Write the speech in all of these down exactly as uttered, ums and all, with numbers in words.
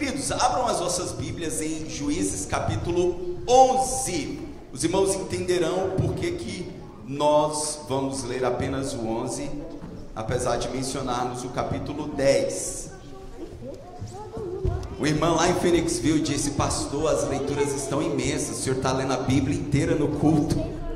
Queridos, abram as vossas Bíblias em Juízes capítulo onze. Os irmãos entenderão por que que nós vamos ler apenas o onze, apesar de mencionarmos o capítulo dez. O irmão lá em Phoenixville disse: pastor, as leituras estão imensas, o senhor está lendo a Bíblia inteira no culto.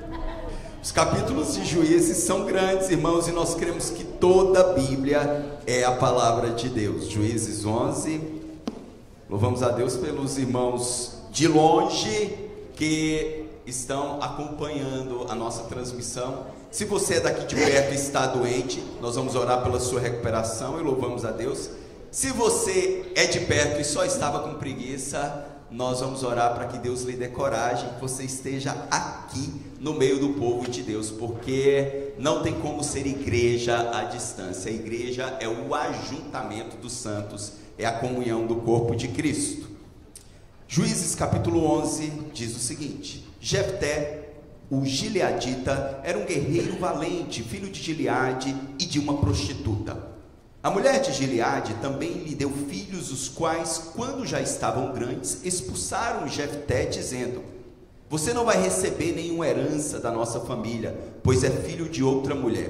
Os capítulos de Juízes são grandes, irmãos, e nós cremos que toda a Bíblia é a palavra de Deus. Juízes onze, louvamos a Deus pelos irmãos de longe que estão acompanhando a nossa transmissão. Se você é daqui de perto e está doente, nós vamos orar pela sua recuperação e louvamos a Deus. Se você é de perto e só estava com preguiça, nós vamos orar para que Deus lhe dê coragem, que você esteja aqui no meio do povo de Deus, porque não tem como ser igreja à distância. A igreja é o ajuntamento dos santos, é a comunhão do corpo de Cristo. Juízes capítulo onze diz o seguinte: Jefté, o gileadita, era um guerreiro valente, filho de Gileade e de uma prostituta. A mulher de Gileade também lhe deu filhos, os quais, quando já estavam grandes, expulsaram Jefté, dizendo: você não vai receber nenhuma herança da nossa família, pois é filho de outra mulher.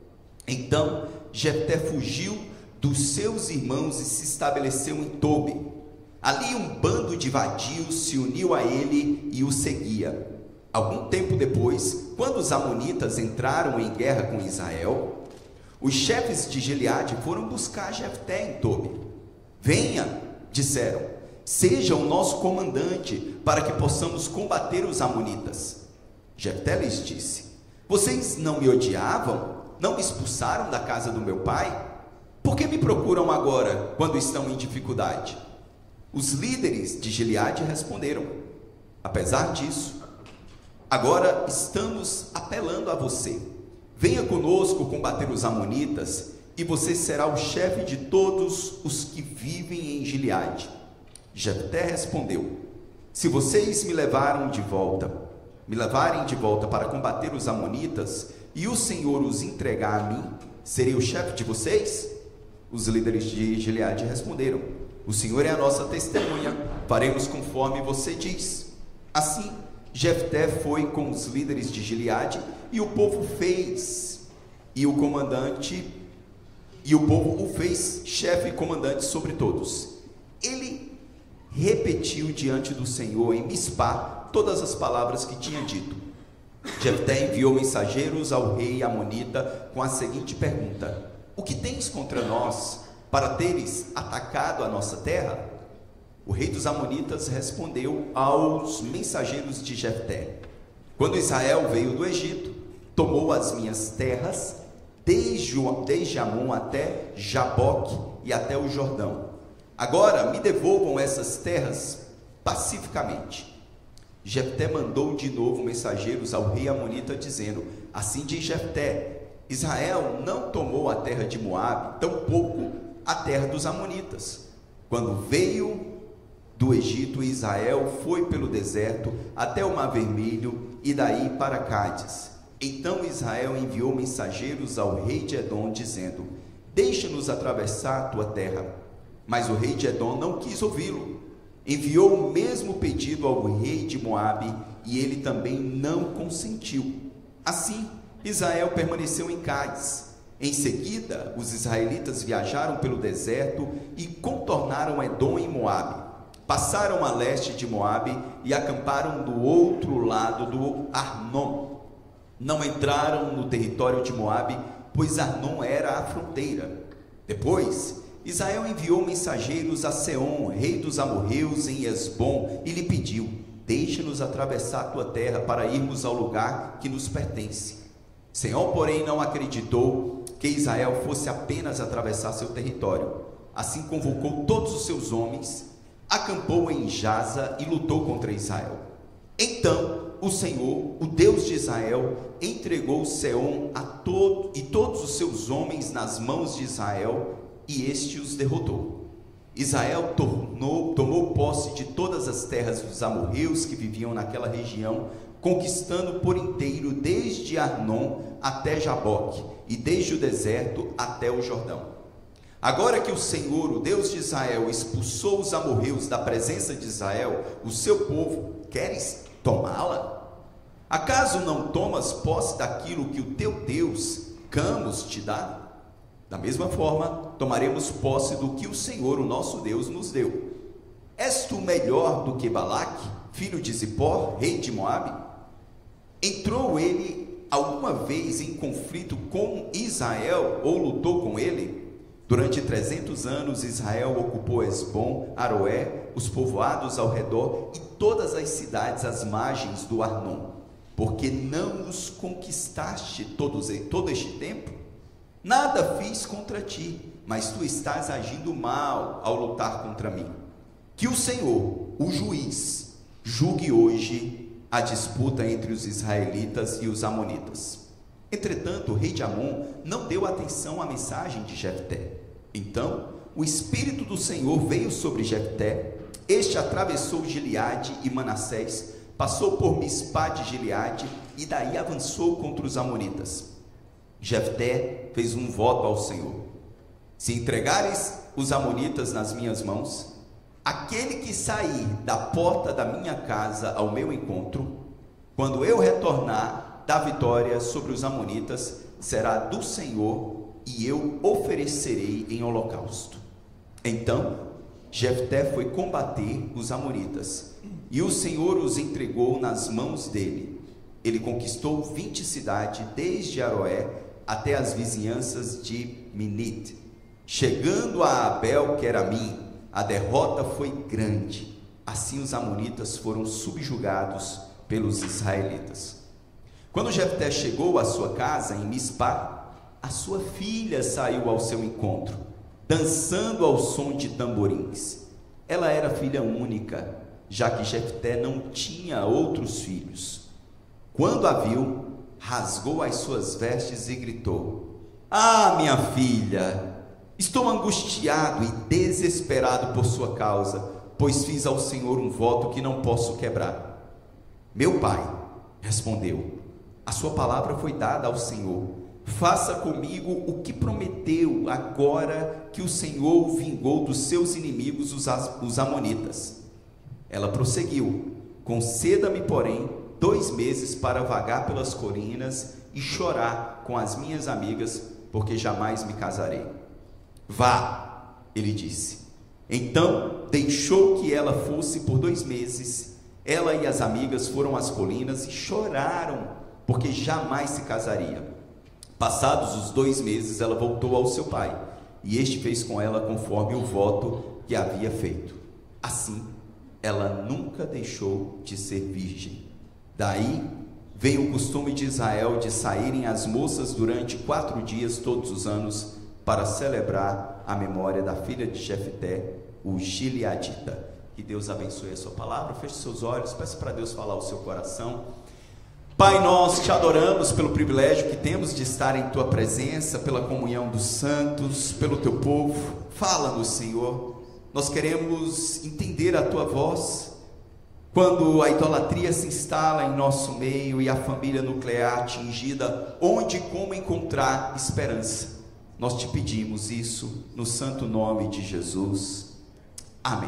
Então Jefté fugiu dos seus irmãos e se estabeleceu em Tobi. Ali um bando de vadios se uniu a ele e o seguia. Algum tempo depois, quando os amonitas entraram em guerra com Israel, os chefes de Gileade foram buscar Jefté em Tobi. Venha, disseram, seja o nosso comandante, para que possamos combater os amonitas. Jefté lhes disse: vocês não me odiavam? Não me expulsaram da casa do meu pai? Por que me procuram agora, quando estão em dificuldade? Os líderes de Gileade responderam: apesar disso, agora estamos apelando a você. Venha conosco combater os amonitas, e você será o chefe de todos os que vivem em Gileade. Jefté respondeu: se vocês me levaram de volta, me levarem de volta para combater os amonitas, e o Senhor os entregar a mim, serei o chefe de vocês? Os líderes de Gileade responderam: o Senhor é a nossa testemunha, faremos conforme você diz. Assim Jefté foi com os líderes de Gileade, e o povo fez, e o comandante, e o povo o fez chefe e comandante sobre todos. Ele repetiu diante do Senhor em Mispá todas as palavras que tinha dito. Jefté enviou mensageiros ao rei amonita com a seguinte pergunta: o que tens contra nós, para teres atacado a nossa terra? O rei dos amonitas respondeu aos mensageiros de Jefté: quando Israel veio do Egito, tomou as minhas terras, desde, desde Amon até Jaboque e até o Jordão. Agora me devolvam essas terras pacificamente. Jefté mandou de novo mensageiros ao rei amonita, dizendo: assim diz Jefté: Israel não tomou a terra de Moabe, tampouco a terra dos amonitas. Quando veio do Egito, Israel foi pelo deserto até o Mar Vermelho e daí para Cádiz. Então Israel enviou mensageiros ao rei de Edom, dizendo: deixa-nos atravessar a tua terra. Mas o rei de Edom não quis ouvi-lo. Enviou o mesmo pedido ao rei de Moabe, e ele também não consentiu. Assim Israel permaneceu em Cádiz. Em seguida, os israelitas viajaram pelo deserto e contornaram Edom e Moabe. Passaram a leste de Moabe e acamparam do outro lado do Arnon. Não entraram no território de Moabe, pois Arnon era a fronteira. Depois, Israel enviou mensageiros a Seom, rei dos amorreus, em Esbom, e lhe pediu: deixa-nos atravessar a tua terra para irmos ao lugar que nos pertence. Seom, porém, não acreditou que Israel fosse apenas atravessar seu território. Assim convocou todos os seus homens, acampou em Jaza e lutou contra Israel. Então o Senhor, o Deus de Israel, entregou Seom a todo, e todos os seus homens nas mãos de Israel, e este os derrotou. Israel tornou, tomou posse de todas as terras dos amorreus que viviam naquela região, conquistando por inteiro desde Arnon até Jaboque, e desde o deserto até o Jordão. Agora que o Senhor, o Deus de Israel, expulsou os amorreus da presença de Israel, o seu povo, queres tomá-la? Acaso não tomas posse daquilo que o teu Deus, Camus, te dá? Da mesma forma, tomaremos posse do que o Senhor, o nosso Deus, nos deu. És tu melhor do que Balaque, filho de Zippor, rei de Moabe? Entrou ele alguma vez em conflito com Israel ou lutou com ele? Durante trezentos anos Israel ocupou Esbom, Aroé, os povoados ao redor e todas as cidades às margens do Arnon. Porque não os conquistaste todos, todo este tempo? Nada fiz contra ti, mas tu estás agindo mal ao lutar contra mim. Que o Senhor, o juiz, julgue hoje a disputa entre os israelitas e os amonitas. Entretanto, o rei de Amon não deu atenção à mensagem de Jefté. Então, o Espírito do Senhor veio sobre Jefté. Este atravessou Gileade e Manassés, passou por Mispá de Gileade e daí avançou contra os amonitas. Jefté fez um voto ao Senhor: se entregares os amonitas nas minhas mãos, aquele que sair da porta da minha casa ao meu encontro, quando eu retornar da vitória sobre os amonitas, será do Senhor, e eu oferecerei em holocausto. Então Jefté foi combater os amonitas, e o Senhor os entregou nas mãos dele. Ele conquistou vinte cidades, desde Aroé até as vizinhanças de Minite. Chegando a Abel Queramim, a derrota foi grande. Assim os amonitas foram subjugados pelos israelitas. Quando Jefté chegou à sua casa em Mispá, a sua filha saiu ao seu encontro, dançando ao som de tamborins. Ela era filha única, já que Jefté não tinha outros filhos. Quando a viu, rasgou as suas vestes e gritou: ah, minha filha, estou angustiado e desesperado por sua causa, pois fiz ao Senhor um voto que não posso quebrar. Meu pai respondeu: a sua palavra foi dada ao Senhor. Faça comigo o que prometeu, agora que o Senhor o vingou dos seus inimigos, os, os amonitas. Ela prosseguiu: conceda-me, porém, dois meses para vagar pelas colinas e chorar com as minhas amigas, porque jamais me casarei. Vá, ele disse. Então deixou que ela fosse por dois meses. Ela e as amigas foram às colinas e choraram, porque jamais se casaria. Passados os dois meses, ela voltou ao seu pai, e este fez com ela conforme o voto que havia feito. Assim, ela nunca deixou de ser virgem. Daí veio o costume de Israel de saírem as moças durante quatro dias todos os anos para celebrar a memória da filha de Jefté, o gileadita. Que Deus abençoe a sua palavra. Feche seus olhos, peça para Deus falar ao seu coração. Pai, nós te adoramos pelo privilégio que temos de estar em tua presença, pela comunhão dos santos, pelo teu povo. Fala-nos, Senhor. Nós queremos entender a tua voz. Quando a idolatria se instala em nosso meio e a família nuclear atingida, onde e como encontrar esperança? Nós te pedimos isso no santo nome de Jesus. Amém.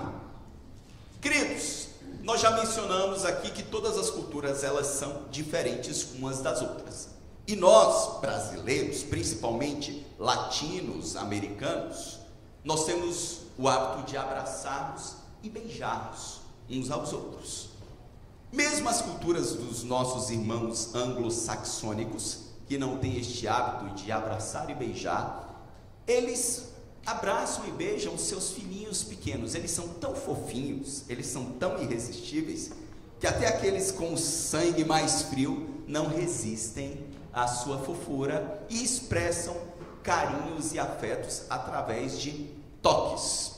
Queridos, nós já mencionamos aqui que todas as culturas, elas são diferentes umas das outras. E nós, brasileiros, principalmente latinos, americanos, nós temos o hábito de abraçarmos e beijarmos uns aos outros. Mesmo as culturas dos nossos irmãos anglo-saxônicos, que não têm este hábito de abraçar e beijar, eles abraçam e beijam seus filhinhos pequenos. Eles são tão fofinhos, eles são tão irresistíveis, que até aqueles com o sangue mais frio não resistem à sua fofura e expressam carinhos e afetos através de toques.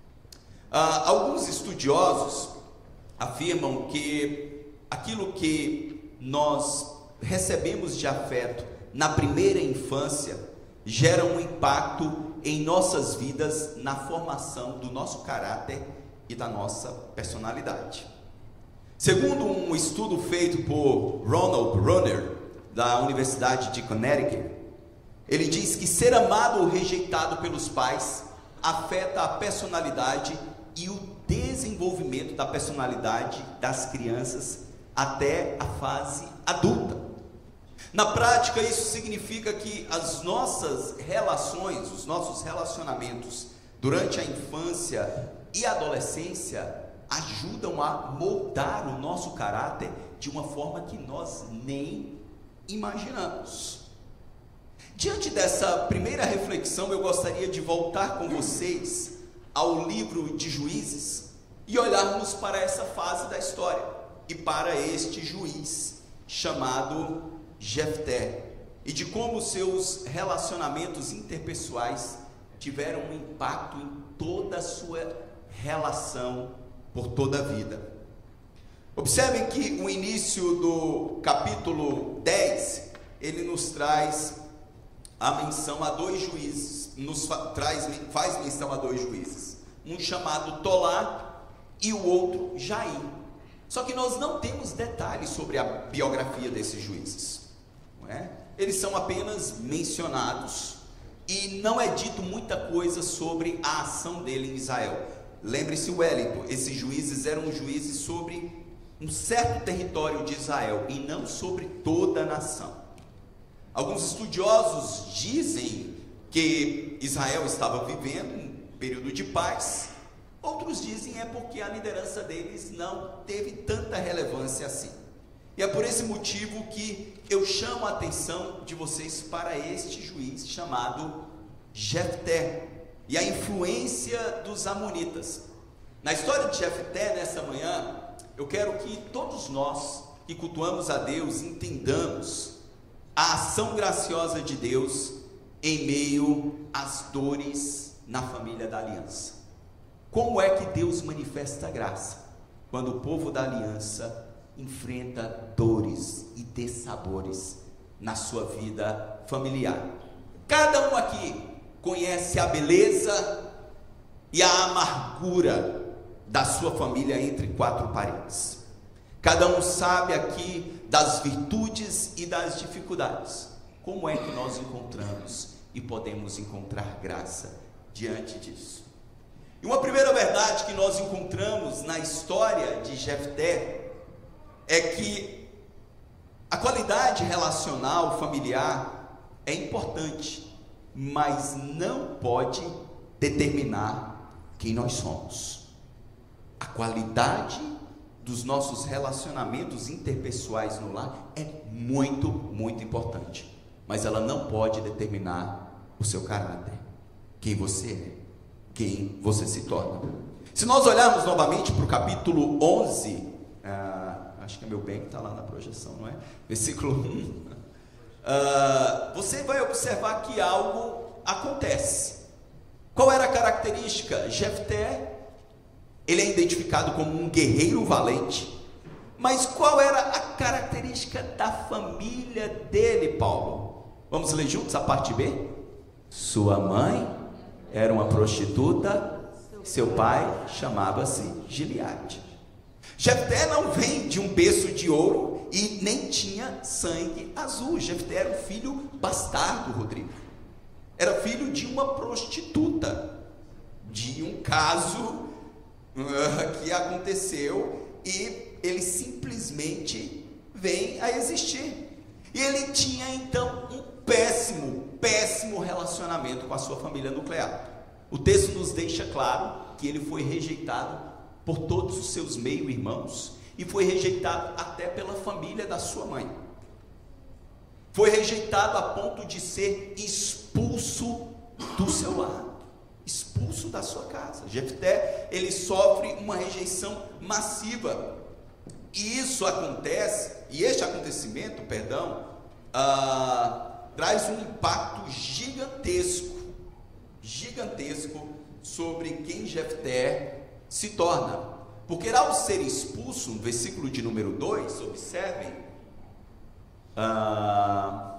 Ah, alguns estudiosos afirmam que aquilo que nós recebemos de afeto na primeira infância gera um impacto em nossas vidas na formação do nosso caráter e da nossa personalidade. Segundo um estudo feito por Ronald Runner, da Universidade de Connecticut, ele diz que ser amado ou rejeitado pelos pais afeta a personalidade e o desenvolvimento da personalidade das crianças até a fase adulta. Na prática, isso significa que as nossas relações, os nossos relacionamentos durante a infância e adolescência ajudam a moldar o nosso caráter de uma forma que nós nem imaginamos. Diante dessa primeira reflexão, eu gostaria de voltar com vocês ao livro de Juízes e olharmos para essa fase da história e para este juiz chamado Jefté, e de como seus relacionamentos interpessoais tiveram um impacto em toda a sua relação por toda a vida. Observem que o início do capítulo dez, ele nos traz a menção a dois juízes, nos fa traz, faz menção a dois juízes, um chamado Tolá e o outro Jair. Só que nós não temos detalhes sobre a biografia desses juízes, não é? Eles são apenas mencionados e não é dito muita coisa sobre a ação dele em Israel. Lembre-se, Wellington, esses juízes eram juízes sobre um certo território de Israel e não sobre toda a nação. Alguns estudiosos dizem que Israel estava vivendo um período de paz, outros dizem é porque a liderança deles não teve tanta relevância assim. E é por esse motivo que eu chamo a atenção de vocês para este juiz chamado Jefté e a influência dos amonitas. Na história de Jefté, nessa manhã, eu quero que todos nós que cultuamos a Deus entendamos a ação graciosa de Deus em meio às dores na família da aliança. Como é que Deus manifesta a graça? Quando o povo da aliança enfrenta dores e dessabores na sua vida familiar. Cada um aqui conhece a beleza e a amargura da sua família entre quatro paredes. Cada um sabe aqui das virtudes e das dificuldades. Como é que nós encontramos e podemos encontrar graça diante disso? E uma primeira verdade que nós encontramos na história de Jefté é que a qualidade relacional familiar é importante, mas não pode determinar quem nós somos. A qualidade dos nossos relacionamentos interpessoais no lar é muito, muito importante, mas ela não pode determinar o seu caráter, quem você é, quem você se torna. Se nós olharmos novamente para o capítulo onze, ah, acho que é meu bem que está lá na projeção, não é? Versículo um, ah, você vai observar que algo acontece. Qual era a característica? Jefté, ele é identificado como um guerreiro valente, mas qual era a característica da família dele, Paulo? Vamos ler juntos a parte B? Sua mãe era uma prostituta, seu pai chamava-se Gileade. Jefté não vem de um berço de ouro e nem tinha sangue azul. Jefté era um filho bastardo, Rodrigo. Era filho de uma prostituta, de um caso uh, que aconteceu e ele simplesmente vem a existir. E ele tinha então um péssimo, péssimo relacionamento com a sua família nuclear. O texto nos deixa claro que ele foi rejeitado por todos os seus meio-irmãos e foi rejeitado até pela família da sua mãe. Foi rejeitado a ponto de ser expulso do seu lar, expulso da sua casa. Jefté, ele sofre uma rejeição massiva. E isso acontece, e este acontecimento, perdão, ah, traz um impacto gigantesco, gigantesco sobre quem Jefté se torna. Porque ao ser expulso, no versículo de número dois, observem, ah,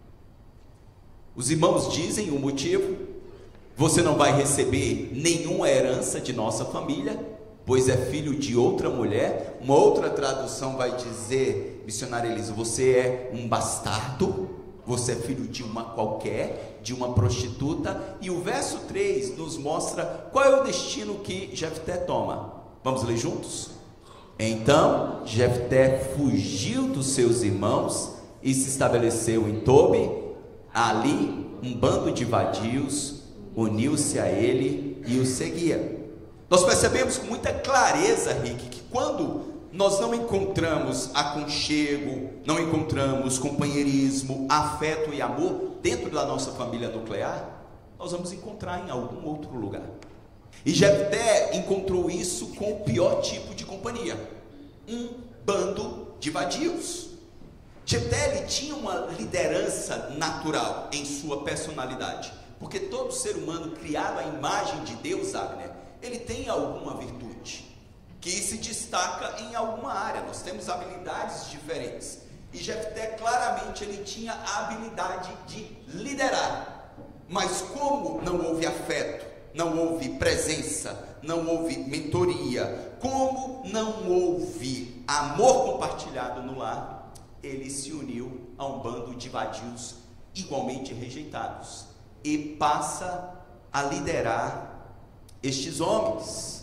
os irmãos dizem o motivo: você não vai receber nenhuma herança de nossa família, pois é filho de outra mulher. Uma outra tradução vai dizer, missionária Elisa, você é um bastardo. Você é filho de uma qualquer, de uma prostituta. E o verso três nos mostra qual é o destino que Jefté toma. Vamos ler juntos? Então Jefté fugiu dos seus irmãos e se estabeleceu em Tobi. Ali um bando de vadios uniu-se a ele e o seguia. Nós percebemos com muita clareza, Rick, que quando nós não encontramos aconchego, não encontramos companheirismo, afeto e amor dentro da nossa família nuclear, nós vamos encontrar em algum outro lugar. E Jefté encontrou isso com o pior tipo de companhia, um bando de vadios. Jefté, ele tinha uma liderança natural em sua personalidade, porque todo ser humano criado à imagem de Deus, Abner, ele tem alguma virtude que se destaca em alguma área. Nós temos habilidades diferentes, e Jefté claramente ele tinha a habilidade de liderar, mas como não houve afeto, não houve presença, não houve mentoria, como não houve amor compartilhado no lar, ele se uniu a um bando de vadios igualmente rejeitados e passa a liderar estes homens.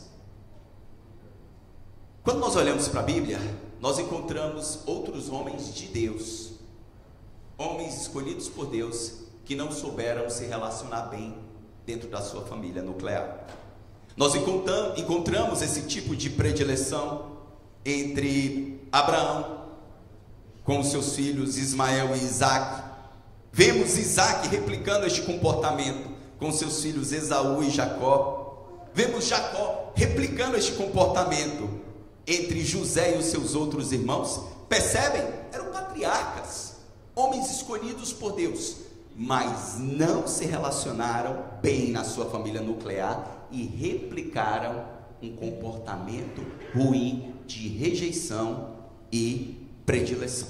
Quando nós olhamos para a Bíblia, nós encontramos outros homens de Deus, homens escolhidos por Deus, que não souberam se relacionar bem dentro da sua família nuclear. Nós encontramos esse tipo de predileção entre Abraão com os seus filhos Ismael e Isaac. Vemos Isaac replicando este comportamento com seus filhos Esaú e Jacó. Vemos Jacó replicando este comportamento entre José e os seus outros irmãos. Percebem? Eram patriarcas, homens escolhidos por Deus, mas não se relacionaram bem na sua família nuclear e replicaram um comportamento ruim de rejeição e predileção.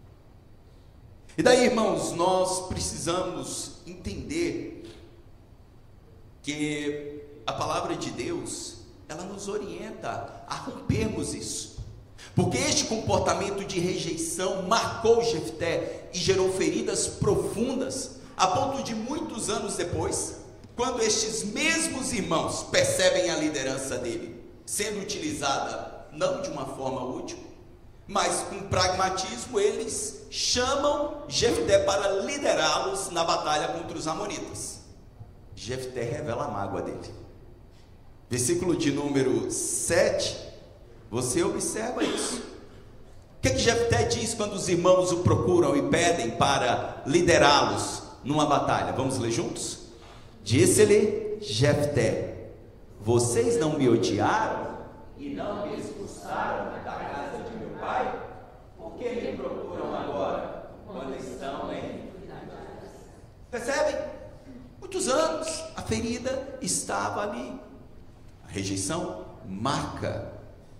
E daí, irmãos, nós precisamos entender que a palavra de Deus, ela nos orienta a rompermos isso, porque este comportamento de rejeição marcou Jefté e gerou feridas profundas, a ponto de muitos anos depois, quando estes mesmos irmãos percebem a liderança dele sendo utilizada não de uma forma útil, mas com pragmatismo, eles chamam Jefté para liderá-los na batalha contra os amonitas. Jefté revela a mágoa dele. Versículo de número sete, você observa isso. O que é que Jefté diz quando os irmãos o procuram e pedem para liderá-los numa batalha? Vamos ler juntos? Disse-lhe Jefté: vocês não me odiaram e não me expulsaram da casa de meu pai? Por que me procuram agora, quando estão em... Percebem? Muitos anos, a ferida estava ali. A rejeição marca,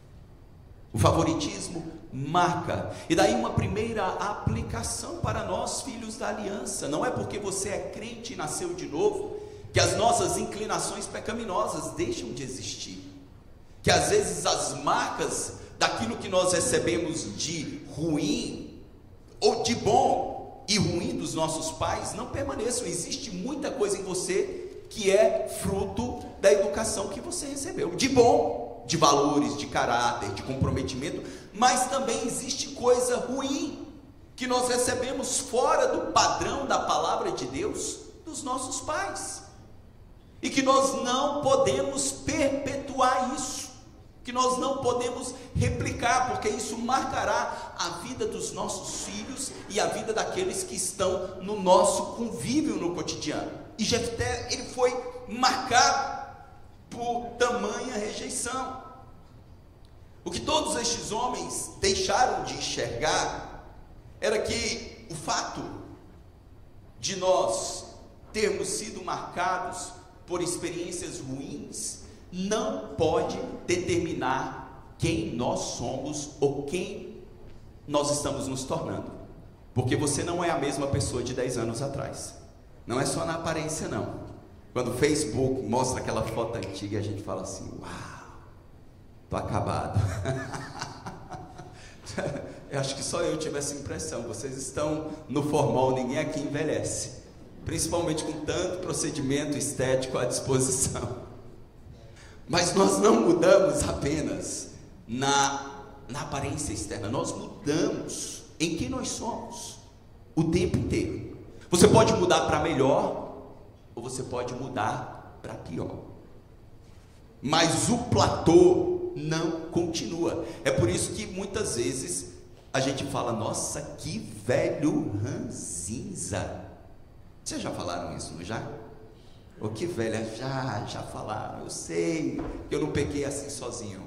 o favoritismo marca. E daí uma primeira aplicação para nós, filhos da aliança: não é porque você é crente e nasceu de novo que as nossas inclinações pecaminosas deixam de existir, que às vezes as marcas daquilo que nós recebemos de ruim ou de bom e ruim dos nossos pais não permaneçam. Existe muita coisa em você que é fruto da educação que você recebeu, de bom, de valores, de caráter, de comprometimento, mas também existe coisa ruim que nós recebemos fora do padrão da palavra de Deus dos nossos pais, e que nós não podemos perpetuar isso, que nós não podemos replicar, porque isso marcará a vida dos nossos filhos e a vida daqueles que estão no nosso convívio no cotidiano. E Jefté, ele foi marcado por tamanha rejeição. O que todos estes homens deixaram de enxergar era que o fato de nós termos sido marcados por experiências ruins não pode determinar quem nós somos ou quem nós estamos nos tornando, porque você não é a mesma pessoa de dez anos atrás. Não é só na aparência, não. Quando o Facebook mostra aquela foto antiga, a gente fala assim: uau, tô acabado. Eu acho que só eu tive essa impressão. Vocês estão no formal, ninguém aqui envelhece, principalmente com tanto procedimento estético à disposição. Mas nós não mudamos apenas na, na aparência externa, nós mudamos em quem nós somos o tempo inteiro. Você pode mudar para melhor, ou você pode mudar para pior, mas o platô não continua. É por isso que muitas vezes a gente fala: nossa, que velho ranzinza. Vocês já falaram isso, não já? Ou que velha, já, já falaram. Eu sei que eu não peguei assim sozinho.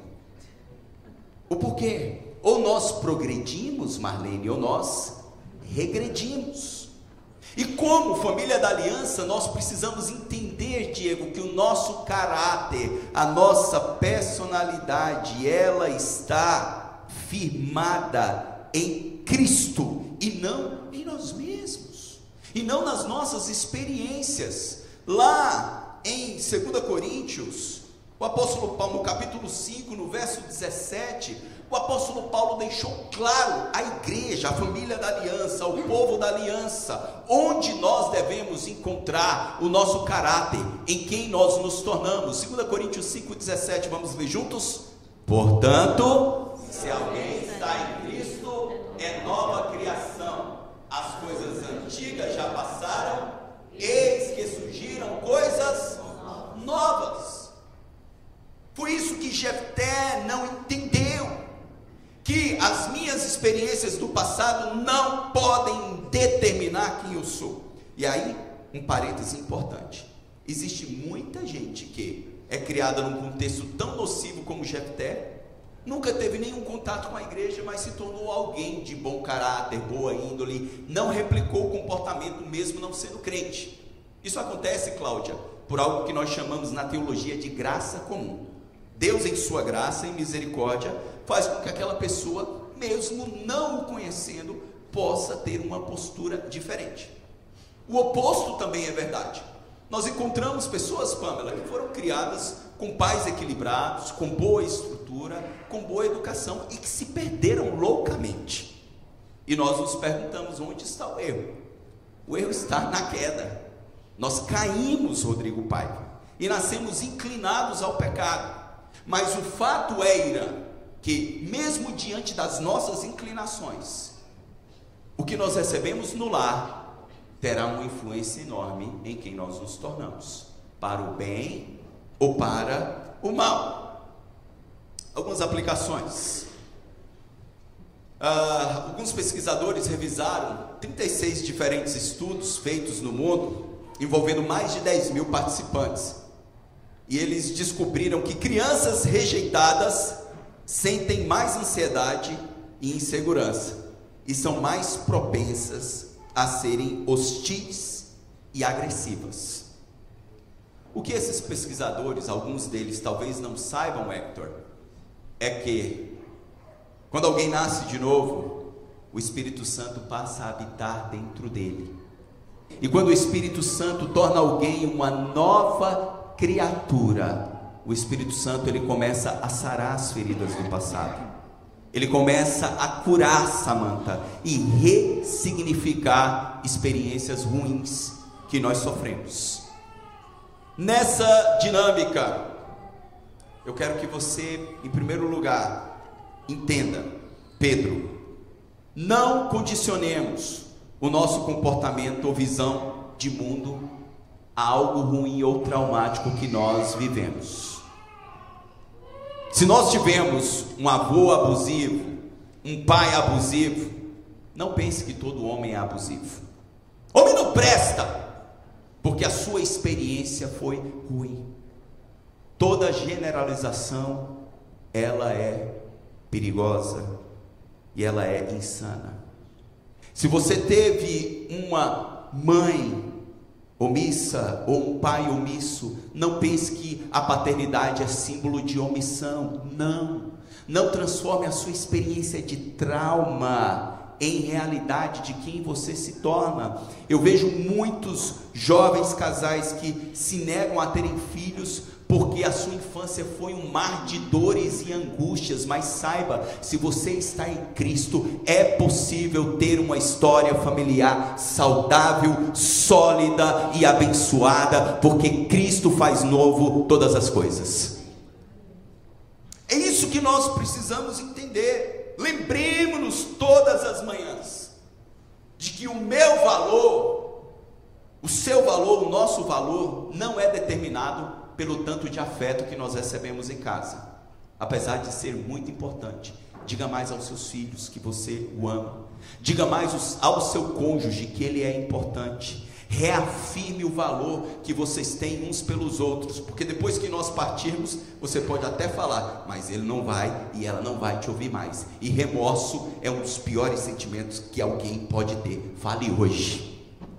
O porquê? Ou nós progredimos, Marlene, ou nós regredimos. E como família da aliança, nós precisamos entender, Diego, que o nosso caráter, a nossa personalidade, ela está firmada em Cristo e não em nós mesmos, e não nas nossas experiências. Lá em segunda Coríntios, o apóstolo Paulo, no capítulo cinco, no verso dezessete, o apóstolo Paulo deixou claro à igreja, à família da aliança, ao povo da aliança, onde nós devemos encontrar o nosso caráter, em quem nós nos tornamos. segunda Coríntios cinco, dezessete, vamos ler juntos? Portanto, se alguém está em Cristo, é nova criação, as coisas antigas já passaram, eis que surgiram coisas novas. Foi isso que Jefté não entendeu, que as minhas experiências do passado não podem determinar quem eu sou. E aí, um parêntese importante: existe muita gente que é criada num contexto tão nocivo como Jefté, nunca teve nenhum contato com a igreja, mas se tornou alguém de bom caráter, boa índole, não replicou o comportamento mesmo não sendo crente. Isso acontece, Cláudia, por algo que nós chamamos na teologia de graça comum. Deus, em sua graça e misericórdia, faz com que aquela pessoa, mesmo não o conhecendo, possa ter uma postura diferente. O oposto também é verdade. Nós encontramos pessoas, Pamela, que foram criadas com pais equilibrados, com boa estrutura, com boa educação, e que se perderam loucamente. E nós nos perguntamos: onde está o erro? O erro está na queda. Nós caímos, Rodrigo Paiva, e nascemos inclinados ao pecado. Mas o fato é, Irã, que mesmo diante das nossas inclinações, o que nós recebemos no lar terá uma influência enorme em quem nós nos tornamos, para o bem ou para o mal. Algumas aplicações. Ah, alguns pesquisadores revisaram trinta e seis diferentes estudos feitos no mundo, envolvendo mais de dez mil participantes. E eles descobriram que crianças rejeitadas sentem mais ansiedade e insegurança, e são mais propensas a serem hostis e agressivas. O que esses pesquisadores, alguns deles talvez não saibam, Hector, é que quando alguém nasce de novo, o Espírito Santo passa a habitar dentro dele. E quando o Espírito Santo torna alguém uma nova criatura, o Espírito Santo, ele começa a sarar as feridas do passado, ele começa a curar, Samantha, e ressignificar experiências ruins que nós sofremos. Nessa dinâmica, eu quero que você, em primeiro lugar, entenda, Pedro, não condicionemos o nosso comportamento ou visão de mundo a algo ruim ou traumático que nós vivemos. Se nós tivemos um avô abusivo, um pai abusivo, não pense que todo homem é abusivo. Homem não presta, porque a sua experiência foi ruim. Toda generalização, ela é perigosa e ela é insana. Se você teve uma mãe omissa ou um pai omisso, não pense que a paternidade é símbolo de omissão. Não, não transforme a sua experiência de trauma em realidade de quem você se torna. Eu vejo muitos jovens casais que se negam a terem filhos porque a sua infância foi um mar de dores e angústias, mas saiba, se você está em Cristo, é possível ter uma história familiar saudável, sólida e abençoada, porque Cristo faz novo todas as coisas. É isso que nós precisamos entender. Lembremos-nos todas as manhãs de que o meu valor, o seu valor, o nosso valor não é determinado pelo tanto de afeto que nós recebemos em casa, apesar de ser muito importante. Diga mais aos seus filhos que você o ama, diga mais ao seu cônjuge que ele é importante, reafirme o valor que vocês têm uns pelos outros, porque depois que nós partirmos, você pode até falar, mas ele não vai e ela não vai te ouvir mais, e remorso é um dos piores sentimentos que alguém pode ter. Fale hoje.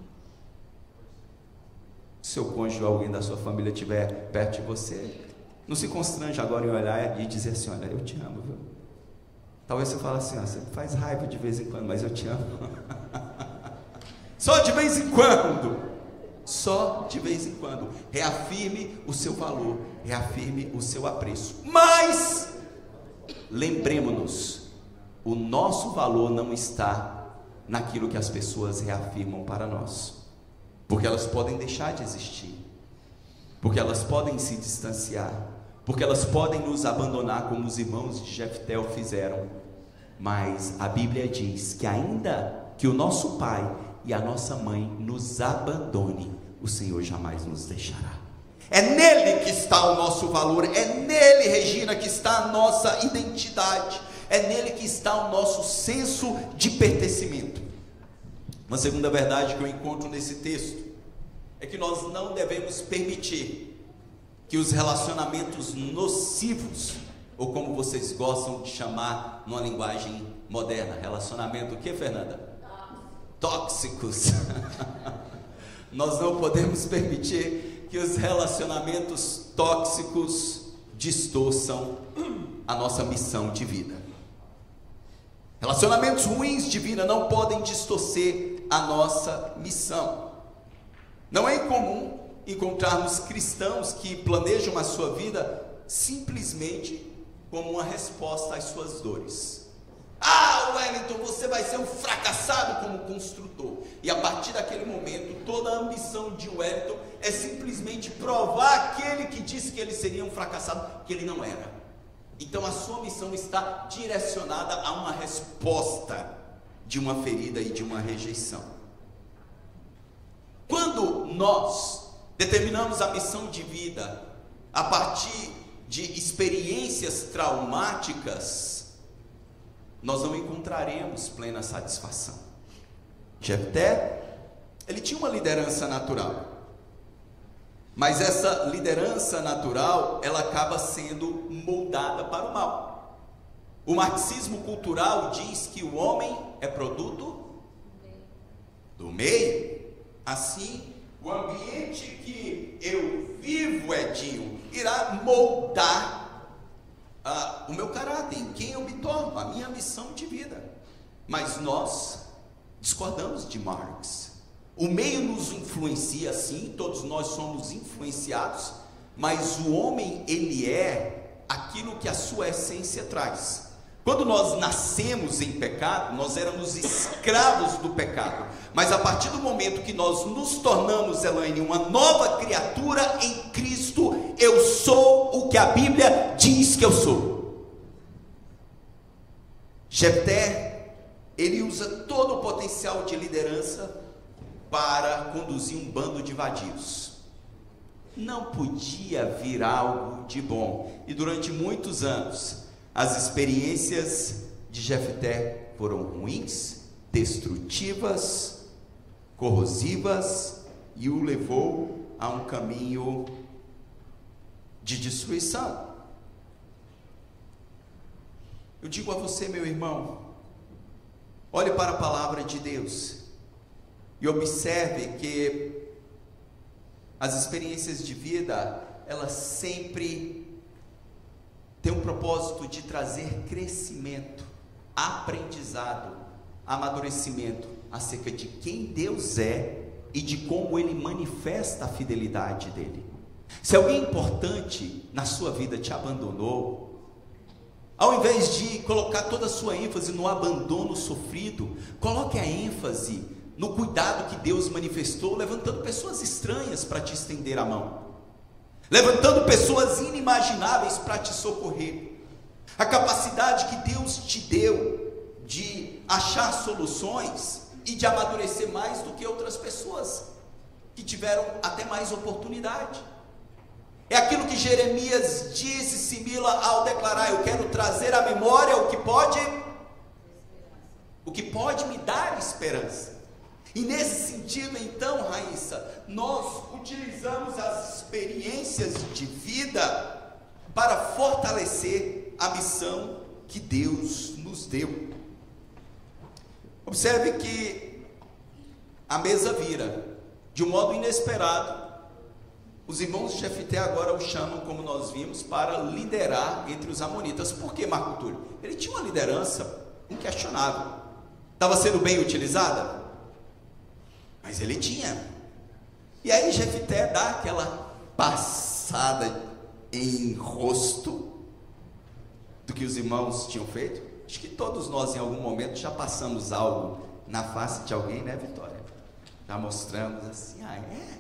Se seu cônjuge ou alguém da sua família estiver perto de você, não se constrange agora em olhar e dizer assim: olha, eu te amo, viu? Talvez você fale assim: ó, você faz raiva de vez em quando, mas eu te amo. Só de vez em quando, só de vez em quando. Reafirme o seu valor, reafirme o seu apreço. Mas lembremos-nos, o nosso valor não está naquilo que as pessoas reafirmam para nós, porque elas podem deixar de existir, porque elas podem se distanciar, porque elas podem nos abandonar, como os irmãos de Jefté fizeram. Mas a Bíblia diz que ainda que o nosso pai e a nossa mãe nos abandone, o Senhor jamais nos deixará. É nele que está o nosso valor, é nele, Regina, que está a nossa identidade, é nele que está o nosso senso de pertencimento. Uma segunda verdade que eu encontro nesse texto é que nós não devemos permitir que os relacionamentos nocivos, ou como vocês gostam de chamar numa linguagem moderna, relacionamento o que, Fernanda? Tóxicos. Nós não podemos permitir que os relacionamentos tóxicos distorçam a nossa missão de vida. Relacionamentos ruins de vida não podem distorcer a nossa missão. Não é incomum encontrarmos cristãos que planejam a sua vida simplesmente como uma resposta às suas dores. Ah, Wellington, você vai ser um fracassado como construtor. E a partir daquele momento, toda a ambição de Wellington é simplesmente provar aquele que disse que ele seria um fracassado, que ele não era. Então a sua missão está direcionada a uma resposta de uma ferida e de uma rejeição. Quando nós determinamos a missão de vida a partir de experiências traumáticas, nós não encontraremos plena satisfação. Jefté, ele tinha uma liderança natural, mas essa liderança natural, ela acaba sendo moldada para o mal. O marxismo cultural diz que o homem é produto do meio. Assim, o ambiente que eu vivo, Edinho, irá moldar Uh, o meu caráter, em quem eu me torno, a minha missão de vida. Mas nós discordamos de Marx. O meio nos influencia, sim, todos nós somos influenciados, mas o homem, ele é aquilo que a sua essência traz. Quando nós nascemos em pecado, nós éramos escravos do pecado, mas a partir do momento que nós nos tornamos, Elaine, uma nova criatura em Cristo, eu sou o que a Bíblia diz que eu sou. Jefté, ele usa todo o potencial de liderança para conduzir um bando de vadios. Não podia vir algo de bom, e durante muitos anos as experiências de Jefté foram ruins, destrutivas, corrosivas, e o levou a um caminho de destruição. Eu digo a você, meu irmão, olhe para a palavra de Deus e observe que as experiências de vida, elas sempre têm um propósito de trazer crescimento, aprendizado, amadurecimento acerca de quem Deus é e de como Ele manifesta a fidelidade dEle. Se alguém importante na sua vida te abandonou, ao invés de colocar toda a sua ênfase no abandono sofrido, coloque a ênfase no cuidado que Deus manifestou, levantando pessoas estranhas para te estender a mão, levantando pessoas inimagináveis para te socorrer. A capacidade que Deus te deu de achar soluções e de amadurecer mais do que outras pessoas que tiveram até mais oportunidade. É aquilo que Jeremias disse, Simila, ao declarar: eu quero trazer à memória o que pode, o que pode me dar esperança. E nesse sentido, então, Raíssa, nós utilizamos as experiências de vida para fortalecer a missão que Deus nos deu. Observe que a mesa vira de um modo inesperado. Os irmãos de Jefté agora o chamam, como nós vimos, para liderar entre os amonitas. Por que, Marco Túlio? Ele tinha uma liderança inquestionável. Estava sendo bem utilizada? Mas ele tinha. E aí Jefté dá aquela passada em rosto do que os irmãos tinham feito. Acho que todos nós em algum momento já passamos algo na face de alguém, né, Vitória? Já mostramos assim: ah, é?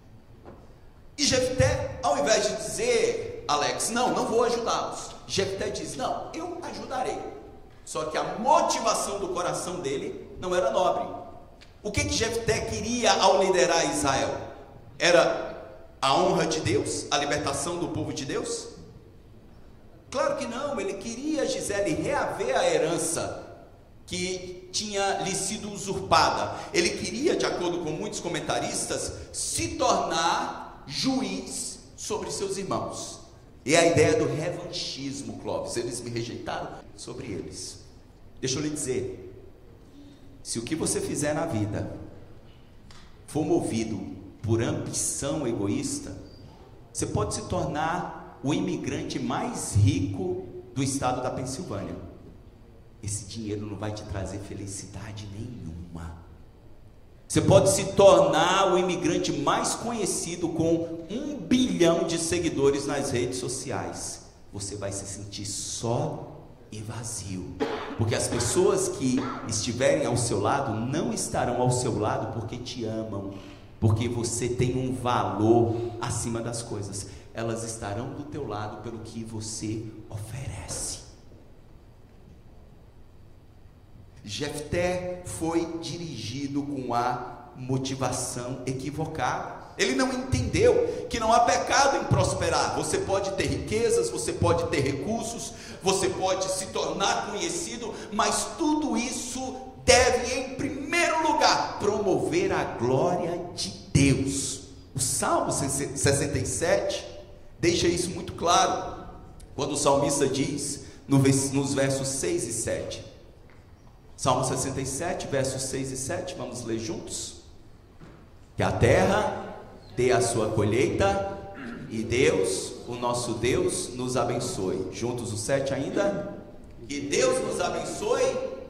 E Jefté, ao invés de dizer, Alex, não, não vou ajudá-los, Jefté diz: não, eu ajudarei. Só que a motivação do coração dele não era nobre. O que que Jefté queria ao liderar Israel? Era a honra de Deus, a libertação do povo de Deus? Claro que não. Ele queria, Gisele, reaver a herança que tinha lhe sido usurpada. Ele queria, de acordo com muitos comentaristas, se tornar juiz sobre seus irmãos. É a ideia do revanchismo, Clóvis. Eles me rejeitaram, sobre eles. Deixa eu lhe dizer, se o que você fizer na vida for movido por ambição egoísta, você pode se tornar o imigrante mais rico do estado da Pensilvânia. Esse dinheiro não vai te trazer felicidade nenhuma. Você pode se tornar o imigrante mais conhecido, com um bilhão de seguidores nas redes sociais. Você vai se sentir só e vazio, porque as pessoas que estiverem ao seu lado não estarão ao seu lado porque te amam, porque você tem um valor acima das coisas. Elas estarão do teu lado pelo que você oferece. Jefté foi dirigido com a motivação equivocada. Ele não entendeu que não há pecado em prosperar. Você pode ter riquezas, você pode ter recursos, você pode se tornar conhecido, mas tudo isso deve, em primeiro lugar, promover a glória de Deus. O Salmo sessenta e sete deixa isso muito claro, quando o salmista diz, nos versos seis e sete, Salmo sessenta e sete, versos seis e sete, vamos ler juntos? Que a terra dê a sua colheita, e Deus, o nosso Deus, nos abençoe. Juntos o sete ainda? Que Deus nos abençoe.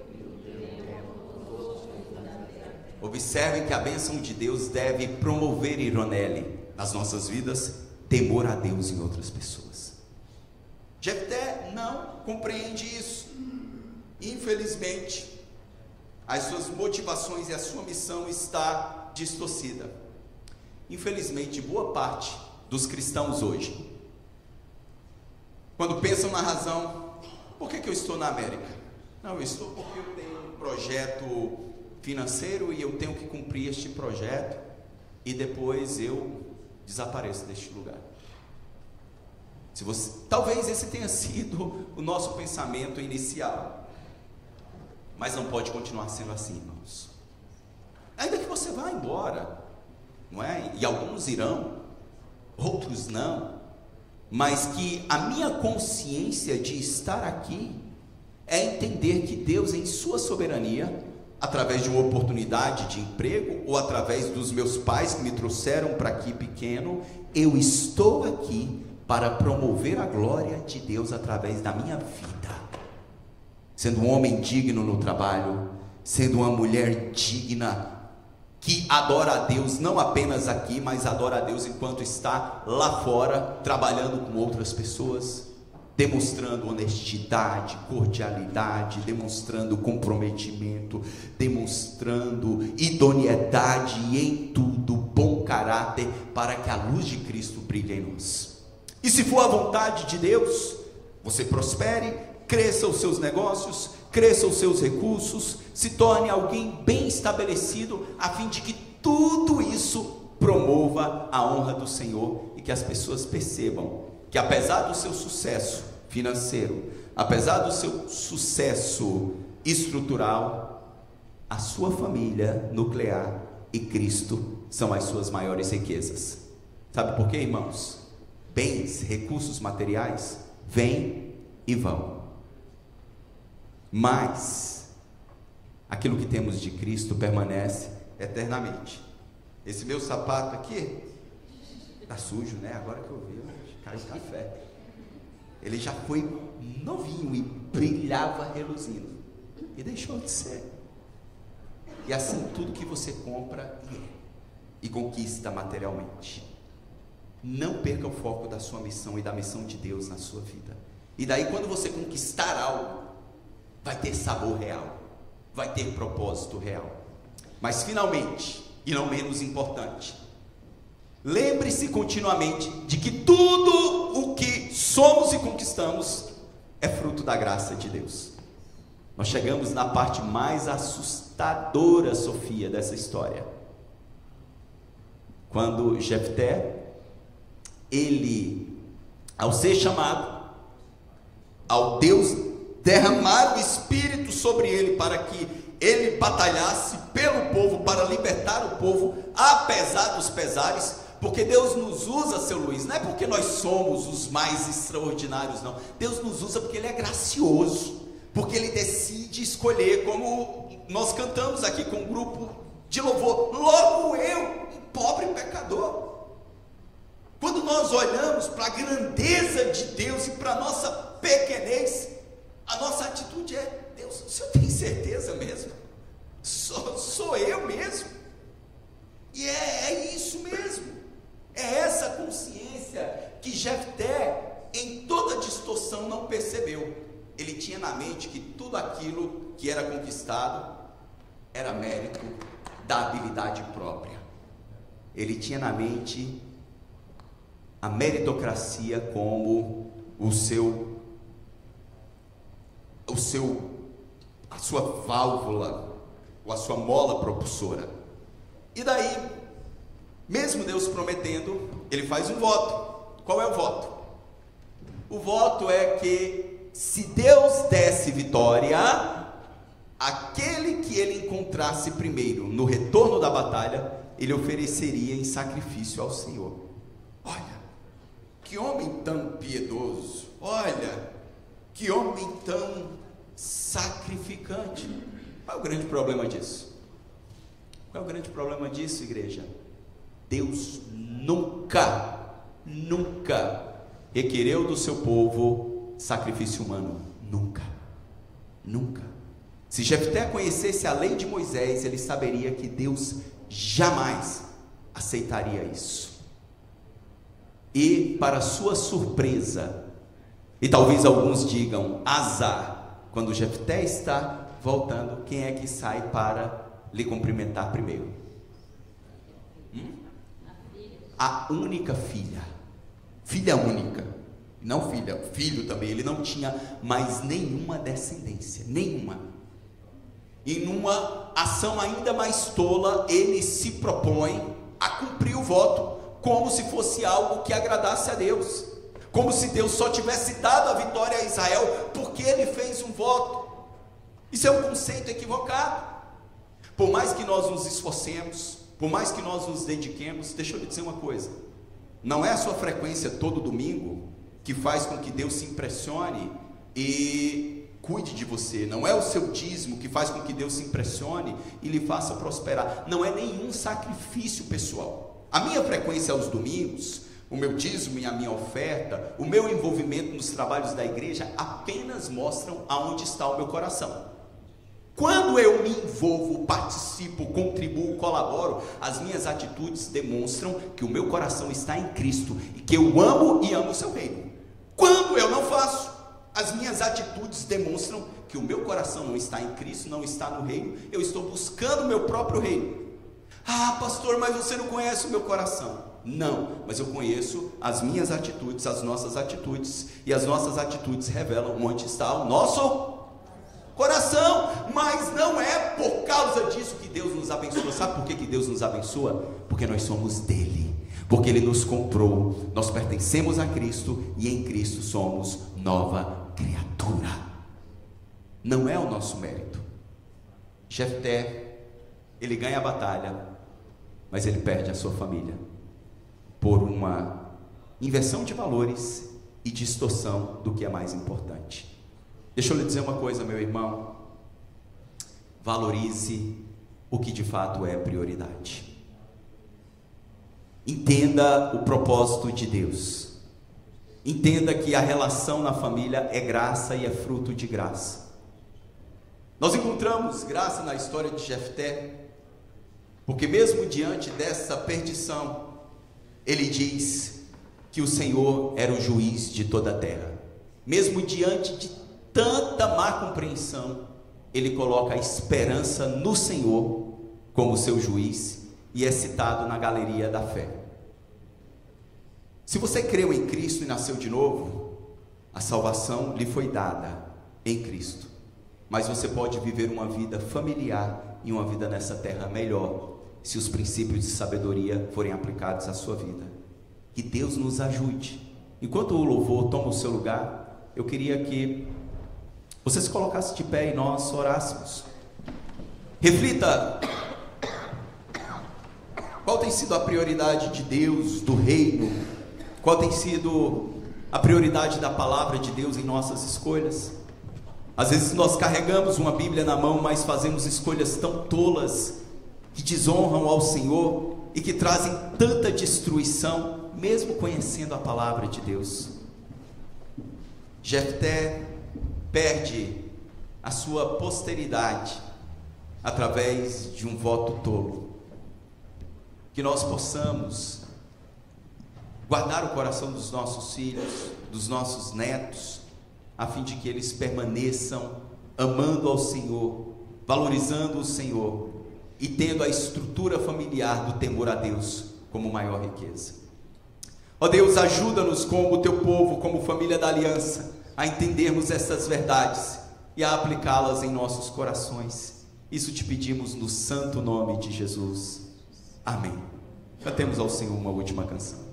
Observe que a bênção de Deus deve promover, Ironelli, nas nossas vidas, temor a Deus em outras pessoas. Jefté não compreende isso. Infelizmente, as suas motivações e a sua missão está distorcida. Infelizmente, boa parte dos cristãos hoje, quando pensam na razão, por que que eu estou na América? Não, eu estou porque eu tenho um projeto financeiro e eu tenho que cumprir este projeto, e depois eu desapareço deste lugar. Se você, talvez esse tenha sido o nosso pensamento inicial, mas não pode continuar sendo assim, irmãos. Ainda que você vá embora, não é? E alguns irão, outros não, mas que a minha consciência de estar aqui é entender que Deus, em sua soberania, através de uma oportunidade de emprego, ou através dos meus pais que me trouxeram para aqui pequeno, eu estou aqui para promover a glória de Deus através da minha vida, sendo um homem digno no trabalho, sendo uma mulher digna que adora a Deus não apenas aqui, mas adora a Deus enquanto está lá fora, trabalhando com outras pessoas, demonstrando honestidade, cordialidade, demonstrando comprometimento, demonstrando idoneidade em tudo, bom caráter, para que a luz de Cristo brilhe em nós. E se for a vontade de Deus, você prospere, cresça os seus negócios, cresça os seus recursos, se torne alguém bem estabelecido, a fim de que tudo isso promova a honra do Senhor e que as pessoas percebam que, apesar do seu sucesso financeiro, apesar do seu sucesso estrutural, a sua família nuclear e Cristo são as suas maiores riquezas. Sabe por quê, irmãos? Bens, recursos materiais vêm e vão, mas aquilo que temos de Cristo permanece eternamente. Esse meu sapato aqui está sujo, né? Agora que eu vi, caiu o café. Ele já foi novinho e brilhava reluzindo, e deixou de ser. E assim tudo que você compra e, é, e conquista materialmente. Não perca o foco da sua missão e da missão de Deus na sua vida. E daí, quando você conquistar algo, vai ter sabor real, vai ter propósito real. Mas finalmente, e não menos importante, lembre-se continuamente de que tudo o que somos e conquistamos é fruto da graça de Deus. Nós chegamos na parte mais assustadora, Sofia, dessa história. Quando Jefté, ele, ao ser chamado, ao Deus derramar o Espírito sobre ele para que ele batalhasse pelo povo, para libertar o povo, apesar dos pesares, porque Deus nos usa, seu Luiz, não é porque nós somos os mais extraordinários, não. Deus nos usa porque Ele é gracioso, porque Ele decide escolher, como nós cantamos aqui com um grupo de louvor, logo eu, um pobre pecador. Quando nós olhamos para a grandeza de Deus e para a nossa pequenez, a nossa atitude é: Deus, o Senhor tem certeza mesmo? Sou, sou eu mesmo? E é, é isso mesmo. É essa consciência que Jefté, em toda distorção, não percebeu. Ele tinha na mente que tudo aquilo que era conquistado era mérito da habilidade própria. Ele tinha na mente a meritocracia como o seu, o seu, a sua válvula, ou a sua mola propulsora. E daí, mesmo Deus prometendo, ele faz um voto. Qual é o voto? O voto é que, se Deus desse vitória, aquele que ele encontrasse primeiro no retorno da batalha, ele ofereceria em sacrifício ao Senhor. Olha, que homem tão piedoso, olha, que homem tão sacrificante. Qual é o grande problema disso? Qual é o grande problema disso, igreja? Deus nunca, nunca requereu do seu povo sacrifício humano. Nunca, nunca. Se Jefté conhecesse a lei de Moisés, ele saberia que Deus jamais aceitaria isso. E, para sua surpresa, e talvez alguns digam azar, quando Jefté está voltando, quem é que sai para lhe cumprimentar primeiro? Hum? A única filha, filha única, não filha, filho também. Ele não tinha mais nenhuma descendência, nenhuma. E numa ação ainda mais tola, ele se propõe a cumprir o voto, como se fosse algo que agradasse a Deus, como se Deus só tivesse dado a vitória a Israel porque ele fez um voto. Isso é um conceito equivocado. Por mais que nós nos esforcemos, por mais que nós nos dediquemos, deixa eu lhe dizer uma coisa: não é a sua frequência todo domingo que faz com que Deus se impressione e cuide de você. Não é o seu dízimo que faz com que Deus se impressione e lhe faça prosperar. Não é nenhum sacrifício pessoal. A minha frequência aos domingos, o meu dízimo e a minha oferta, o meu envolvimento nos trabalhos da igreja apenas mostram aonde está o meu coração. Quando eu me envolvo, participo, contribuo, colaboro, as minhas atitudes demonstram que o meu coração está em Cristo e que eu amo e amo o seu reino. Quando eu não faço, as minhas atitudes demonstram que o meu coração não está em Cristo, não está no reino, eu estou buscando o meu próprio reino. Ah, pastor, mas você não conhece o meu coração. Não, mas eu conheço as minhas atitudes, as nossas atitudes, e as nossas atitudes revelam onde está o nosso coração. Mas não é por causa disso que Deus nos abençoa. Sabe por que que Deus nos abençoa? Porque nós somos dele, porque ele nos comprou, nós pertencemos a Cristo e em Cristo somos nova criatura. Não é o nosso mérito. Jefté, ele ganha a batalha, mas ele perde a sua família por uma inversão de valores e distorção do que é mais importante. Deixa eu lhe dizer uma coisa, meu irmão: valorize o que de fato é prioridade. Entenda o propósito de Deus. Entenda que a relação na família é graça e é fruto de graça. Nós encontramos graça na história de Jefté, porque mesmo diante dessa perdição, ele diz que o Senhor era o juiz de toda a terra. Mesmo diante de tanta má compreensão, ele coloca a esperança no Senhor como seu juiz e é citado na galeria da fé. Se você creu em Cristo e nasceu de novo, a salvação lhe foi dada em Cristo, mas você pode viver uma vida familiar e uma vida nessa terra melhor, se os princípios de sabedoria forem aplicados à sua vida. Que Deus nos ajude. Enquanto o louvor toma o seu lugar, eu queria que você se colocasse de pé e nós orássemos. Reflita: qual tem sido a prioridade de Deus, do reino? Qual tem sido a prioridade da palavra de Deus em nossas escolhas? Às vezes nós carregamos uma Bíblia na mão, mas fazemos escolhas tão tolas, que desonram ao Senhor e que trazem tanta destruição, mesmo conhecendo a palavra de Deus. Jefté perde a sua posteridade através de um voto tolo. Que nós possamos guardar o coração dos nossos filhos, dos nossos netos, a fim de que eles permaneçam amando ao Senhor, valorizando o Senhor e tendo a estrutura familiar do temor a Deus como maior riqueza. Ó Deus, ajuda-nos como teu povo, como família da aliança, a entendermos essas verdades e a aplicá-las em nossos corações. Isso te pedimos no santo nome de Jesus. Amém. Cantemos ao Senhor uma última canção.